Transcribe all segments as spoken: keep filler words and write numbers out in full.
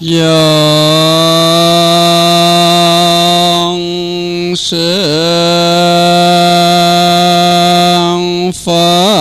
dòng sương phá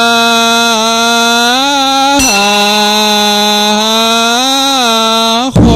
hoa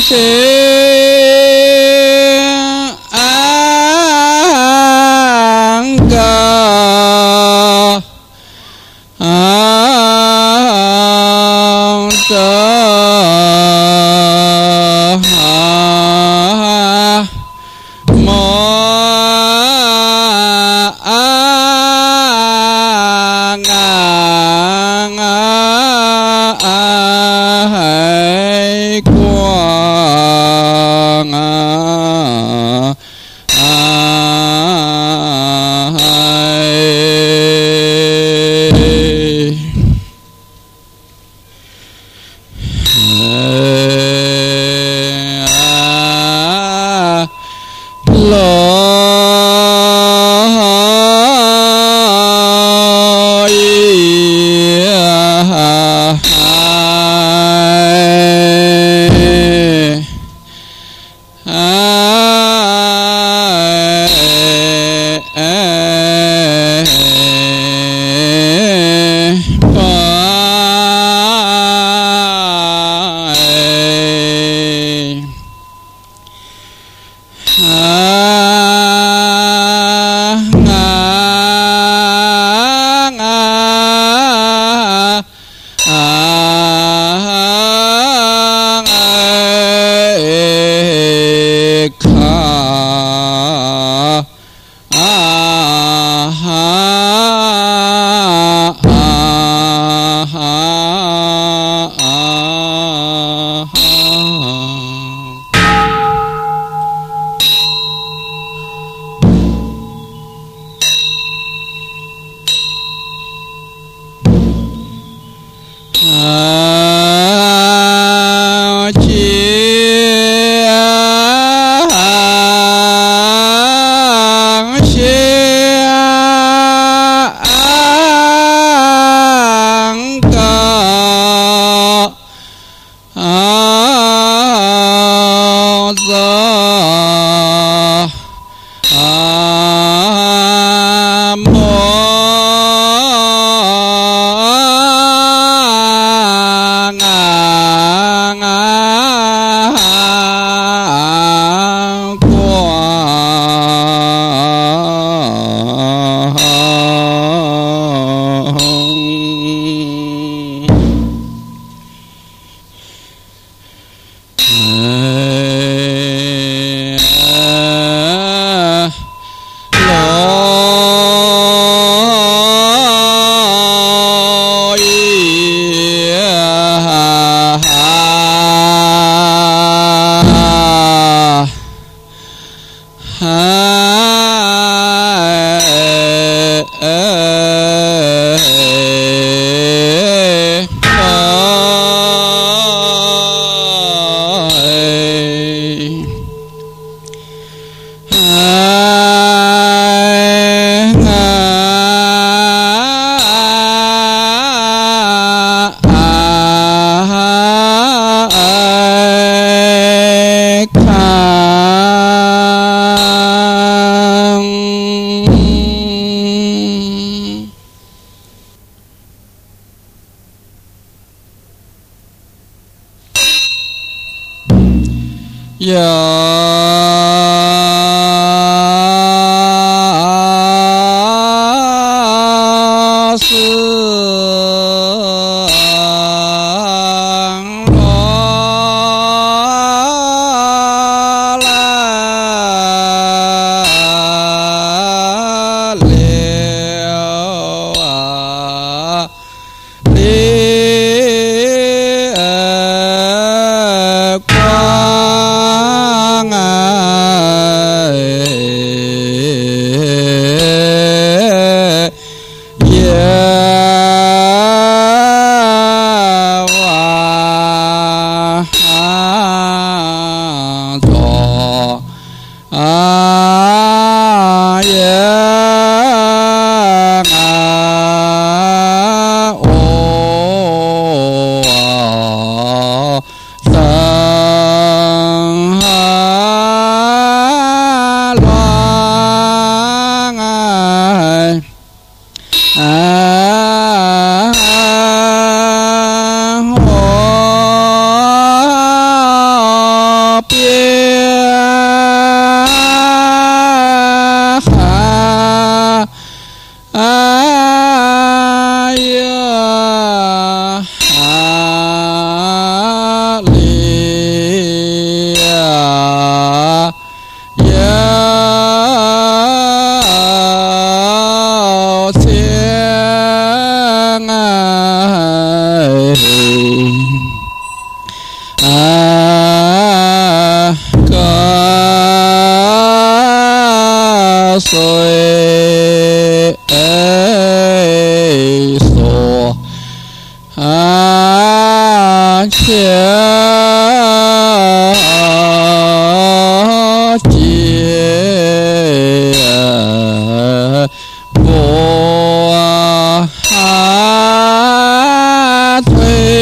Hãy subscribe cho kênh Ghiền Mì Gõ để không bỏ lỡ suy sổ a chia chia vô ha thuy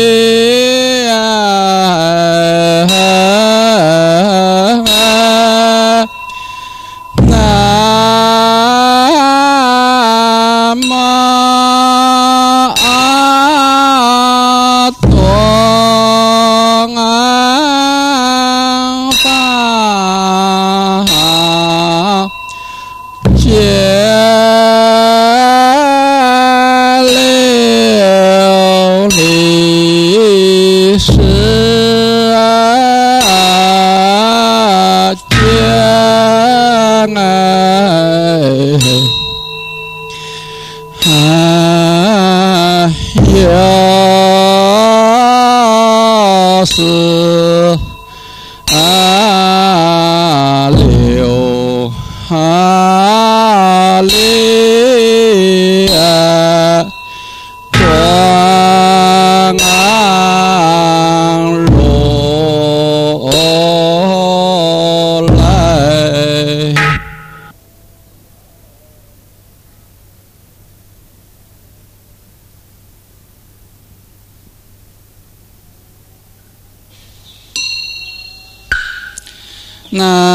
sư a liều ha li a quang an lộ lại na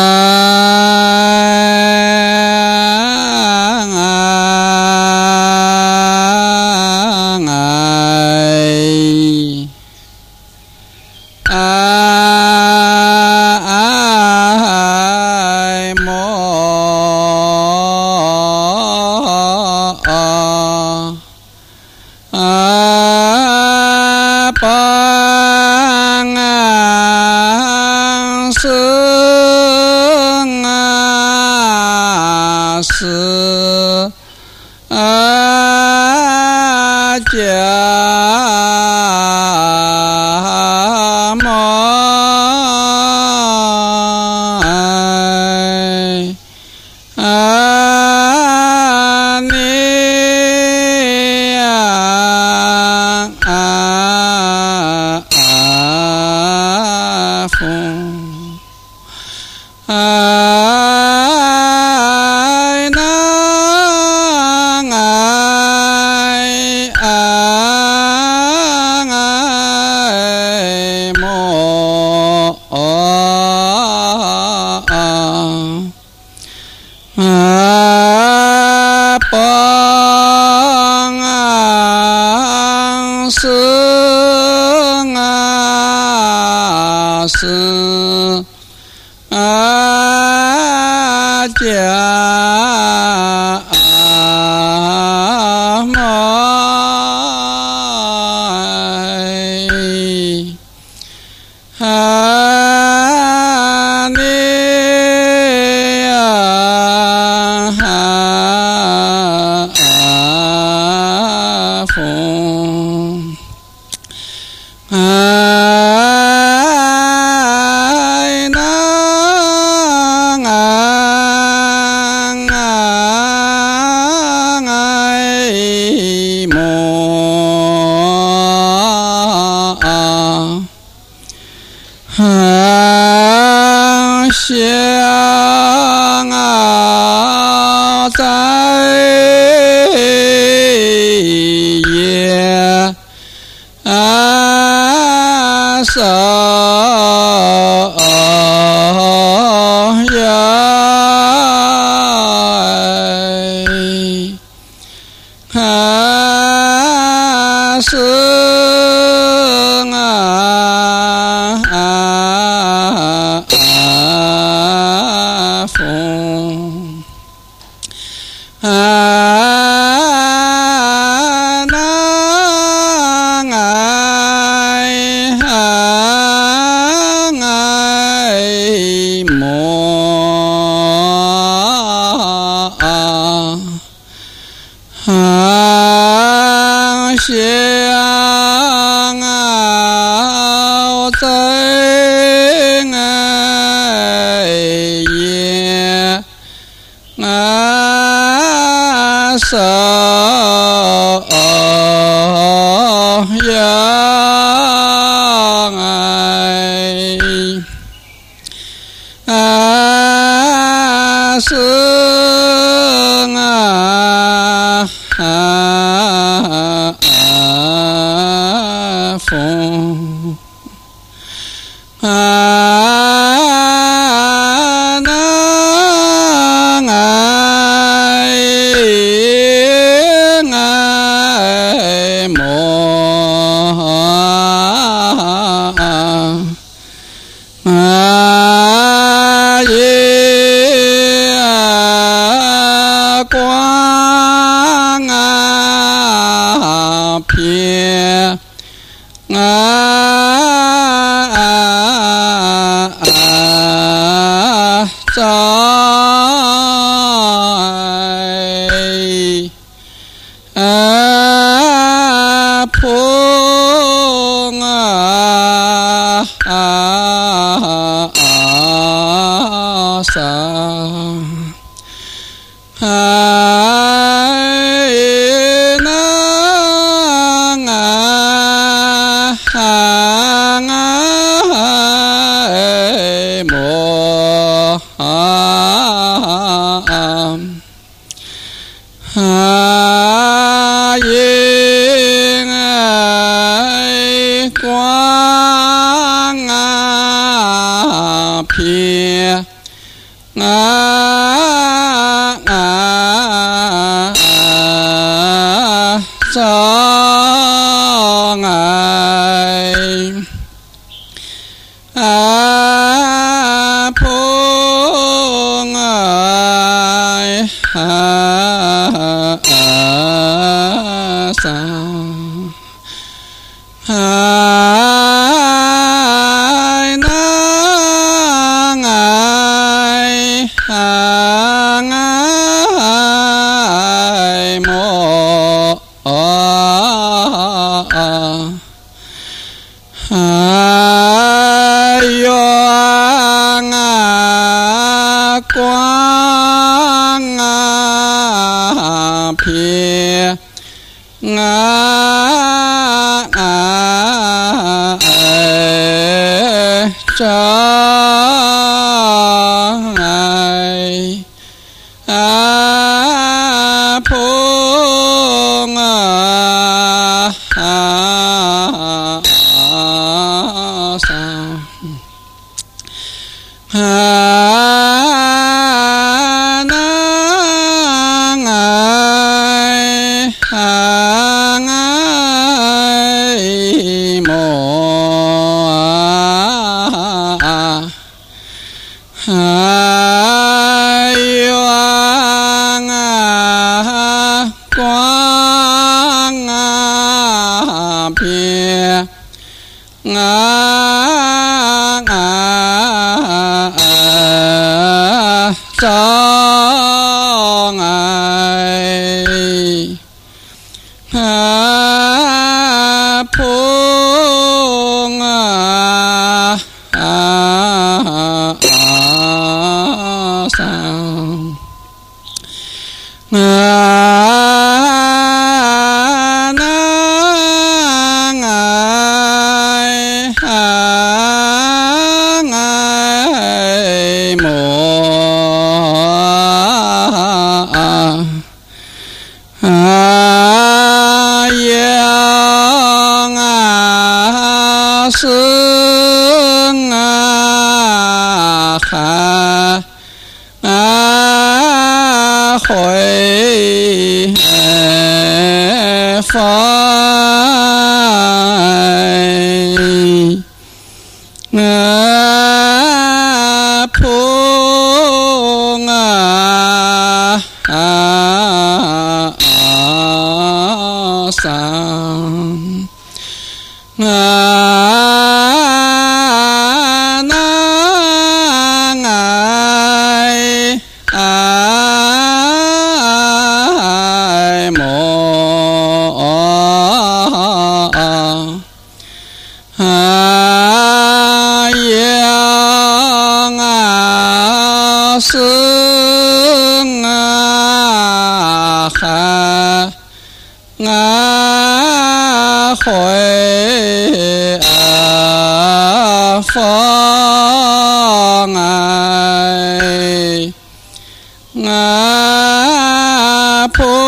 ngài ai mô a bang sương sư a cha mô a ni a a phung ai nang ai ang ai mô a bang ang sương a sư a cha mô a ni a phung ai nang ang ai mô ha xiang áo trái ye a sợ ya ha sương a phung a nang ai ang ai mô ha xiang áo trái ye sở ngài a sương a phụng a a ngài ngã phu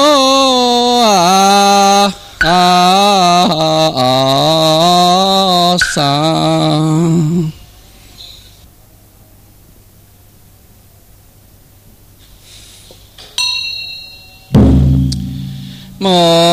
sang mô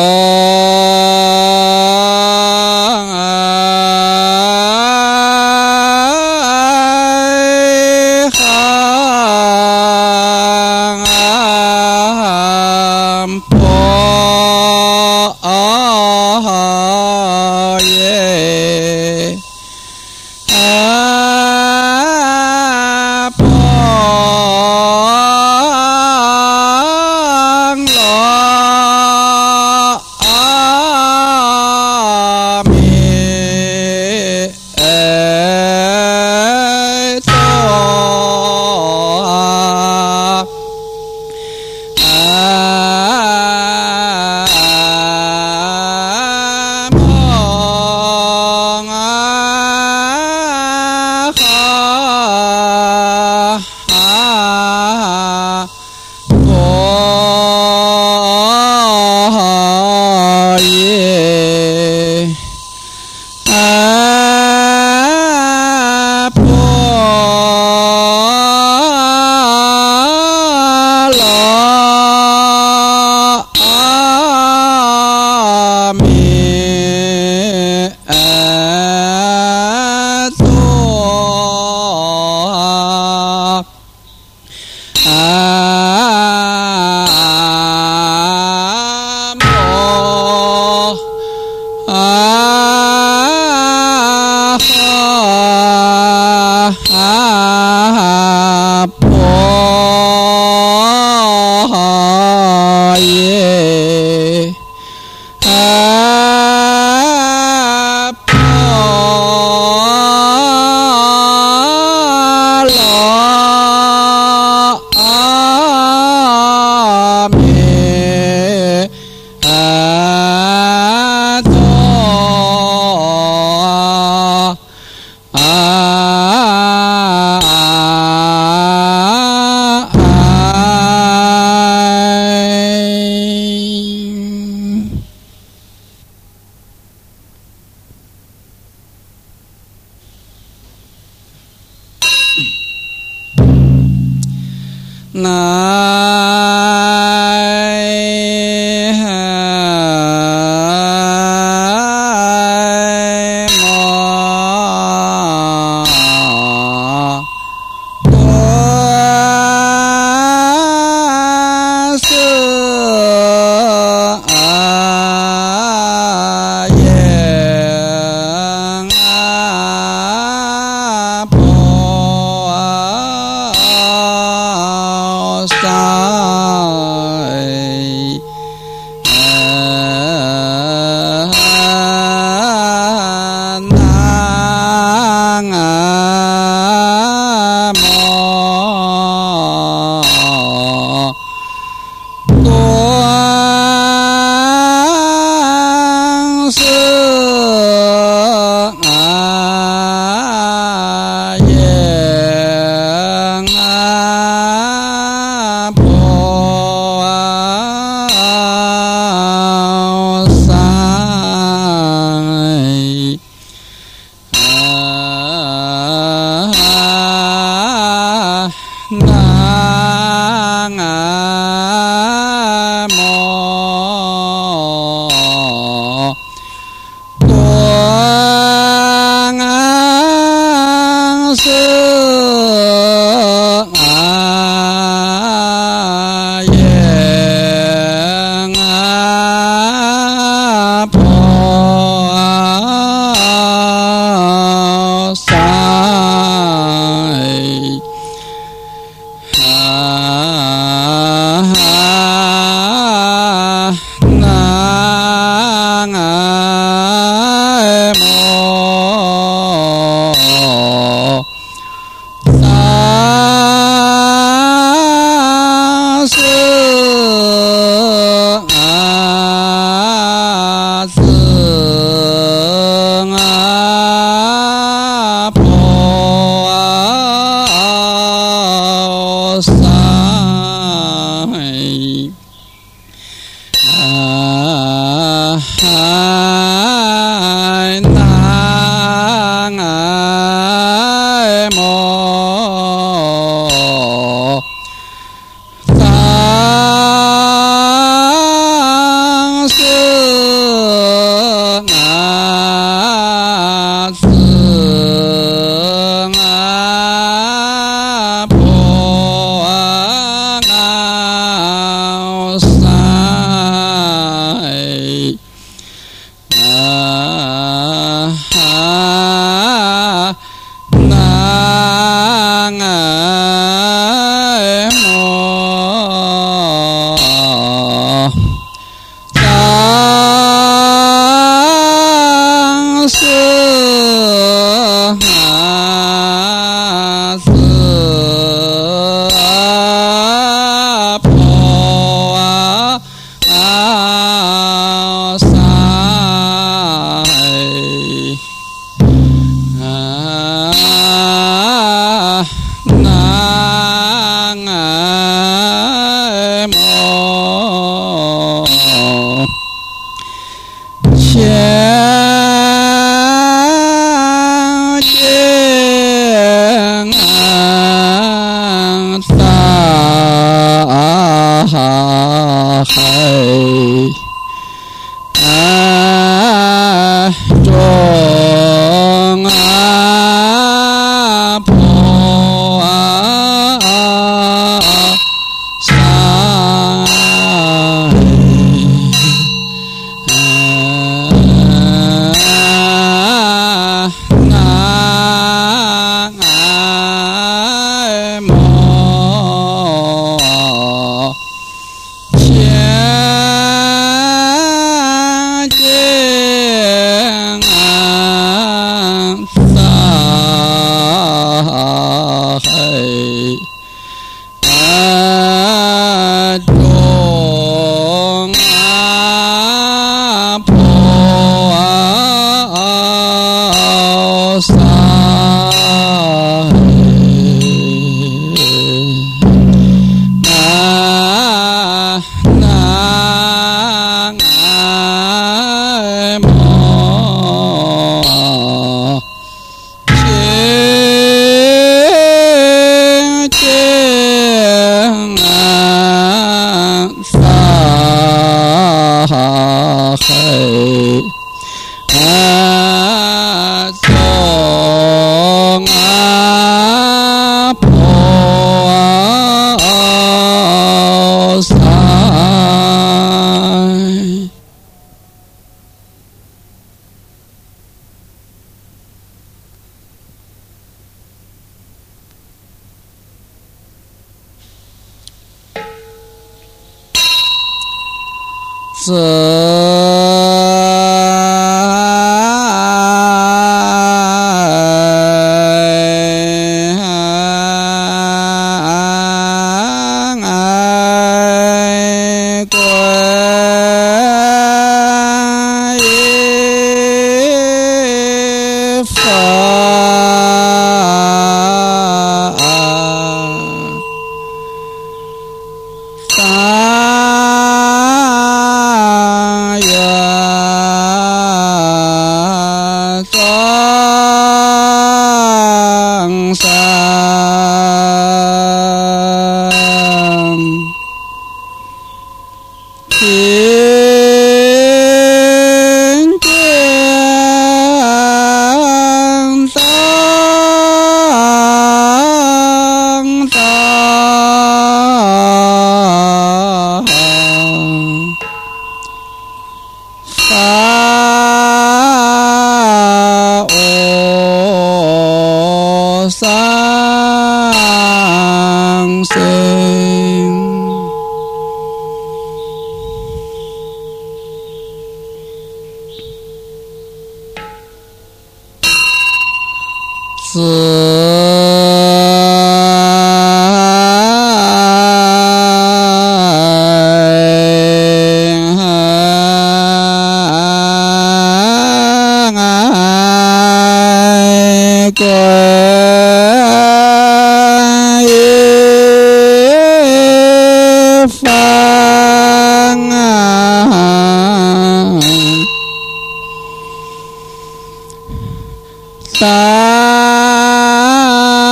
ta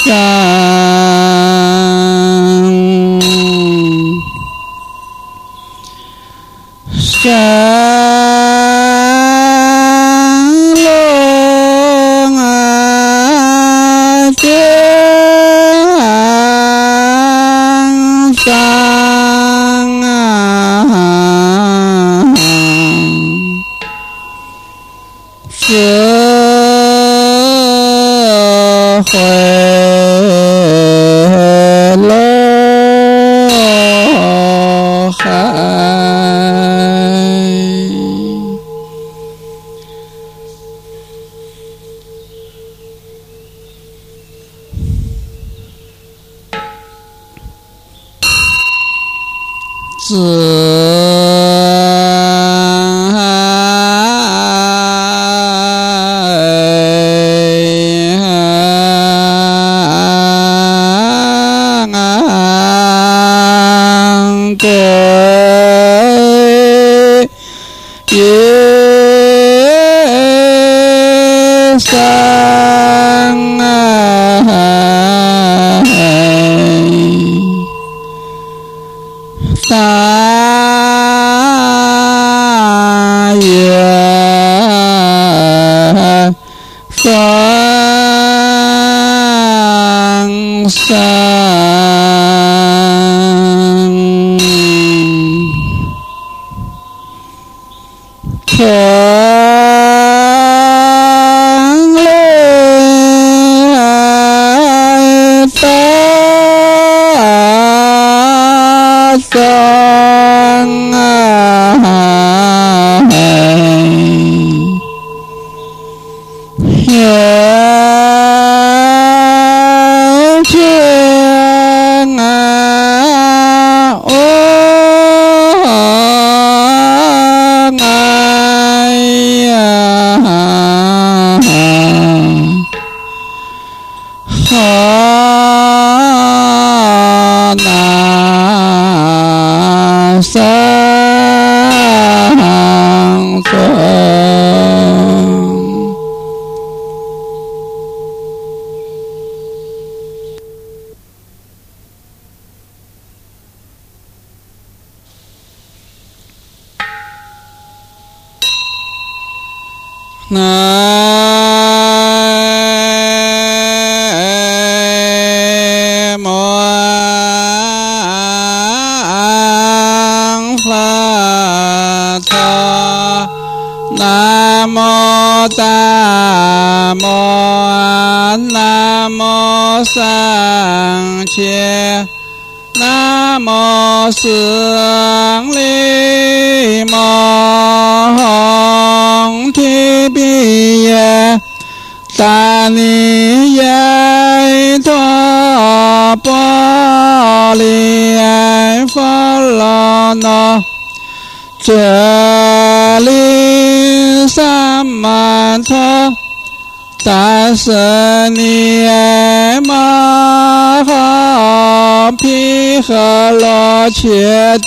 切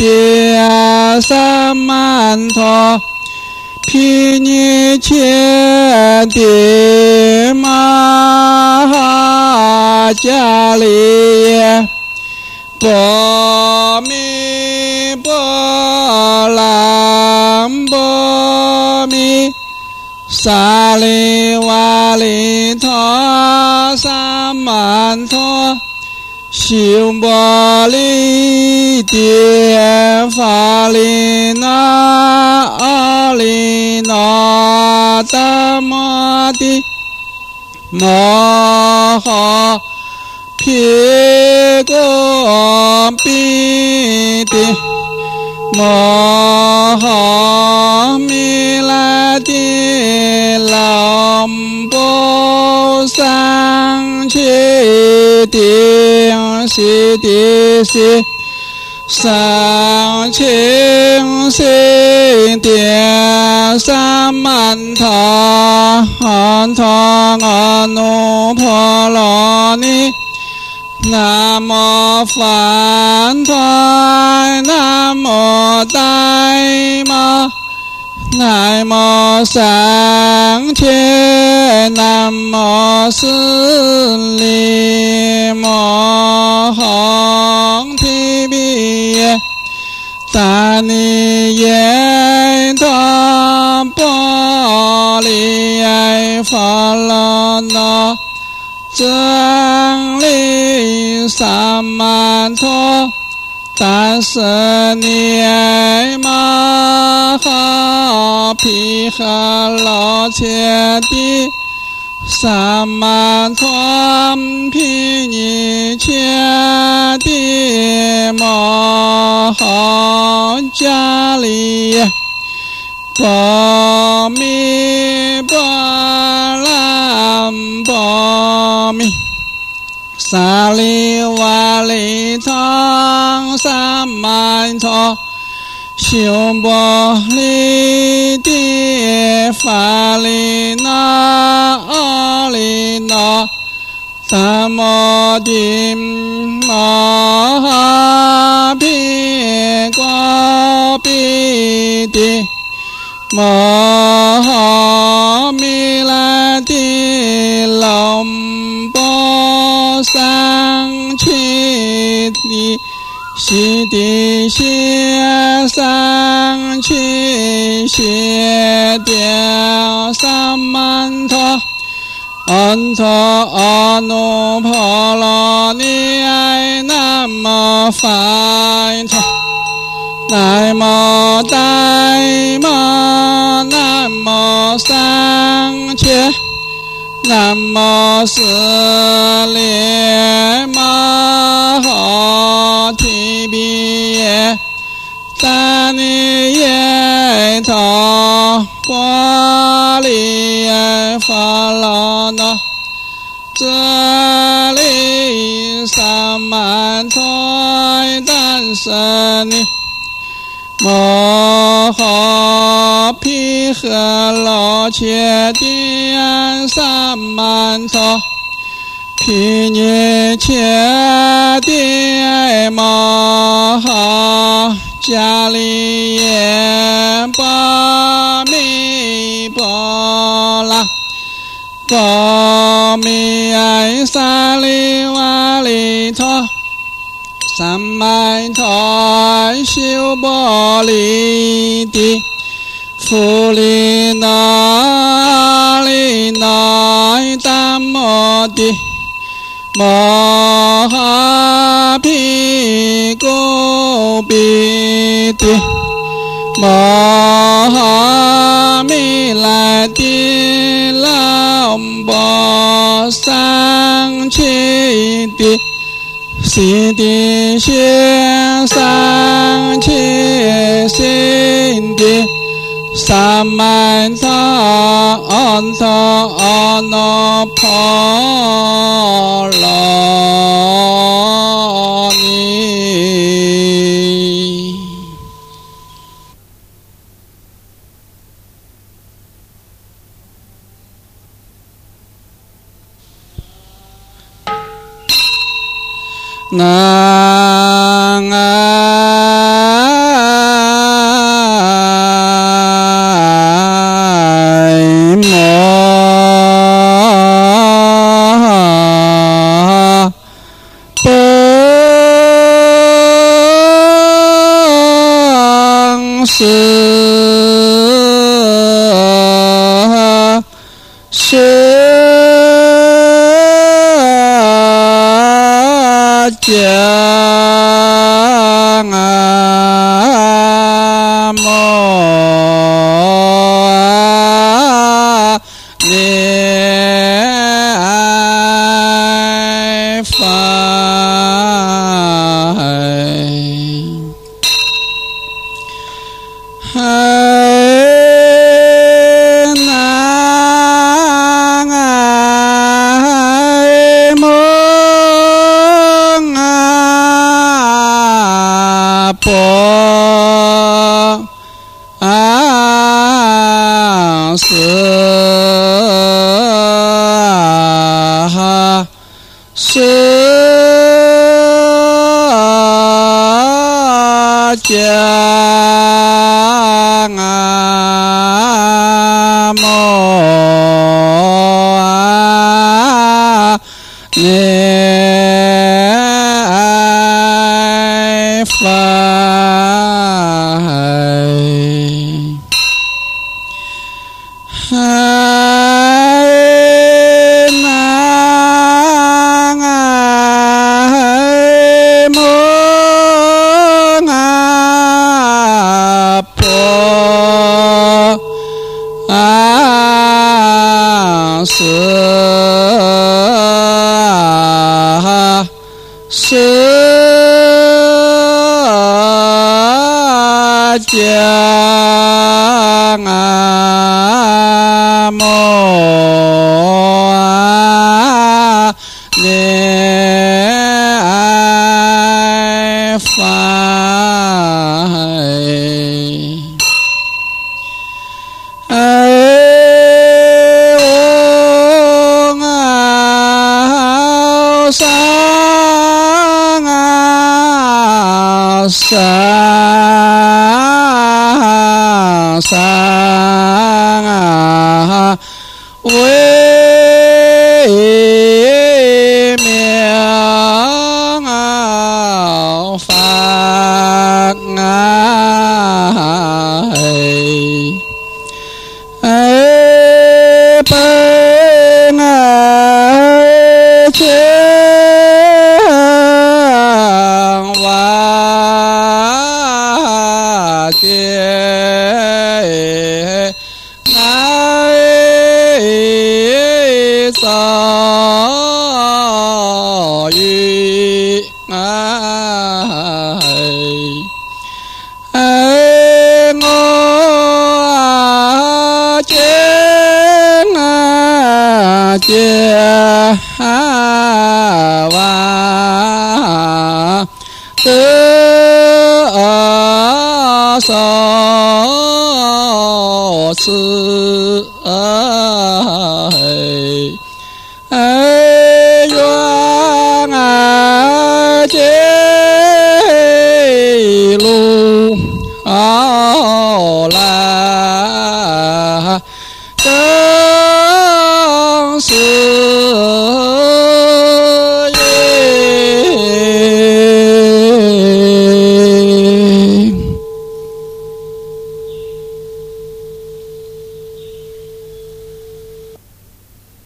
địa sa man tho phi ni切địa ma ha cha li bo mi bo lam bo mi sa li wa li tho sa man tho siêu bồ li địa phà li na a li na ta ma ti ma ha phi cô pi ti ma ha mi la ti lam bo sang chi tiếng si ti si sang ching si tiếng sa man tha han tha anu pho lo ni nam mô phạn thoại nam mô đại ma 南无三千，南无四利摩诃提比耶，达尼耶陀波利耶佛罗那，真利萨曼陀，达舍尼耶玛哈毗诃罗切帝，萨曼陀毗尼切帝摩诃迦利耶，波密波兰波密，萨利瓦利汤萨曼陀，修波利地法利那阿利那，达摩地摩哈毗果毗地，摩诃弥勒地龙波桑契地，悉地谢桑契谢吊萨曼陀，安陀阿耨婆罗尼耶，南无佛陀，南无大摩，南无桑切，南无四利摩诃提比耶，达尼耶陀波利耶佛罗那，遮利萨曼陀达舍尼摩诃毗诃罗切帝萨曼陀，毗尼切帝摩诃迦利耶，波密波拉波密耶萨利瓦利陀，萨曼陀修波利地，富利那阿利那达摩地，摩哈毗果毗地，摩哈弥勒地龙波桑契地，悉地谢桑契悉地，萨曼陀安陀阿耨婆罗尼。南迦โพอาเสือเสือจางอาโมเนฟ้าเอองเอาสังอาสังสังอาเวเมียงเอาฟังอาเอเป็นเชียงว่าเจียไงสอยไงเองเจงเจียว่าเตือสอสือเอยงเจลูอาลาจังสือ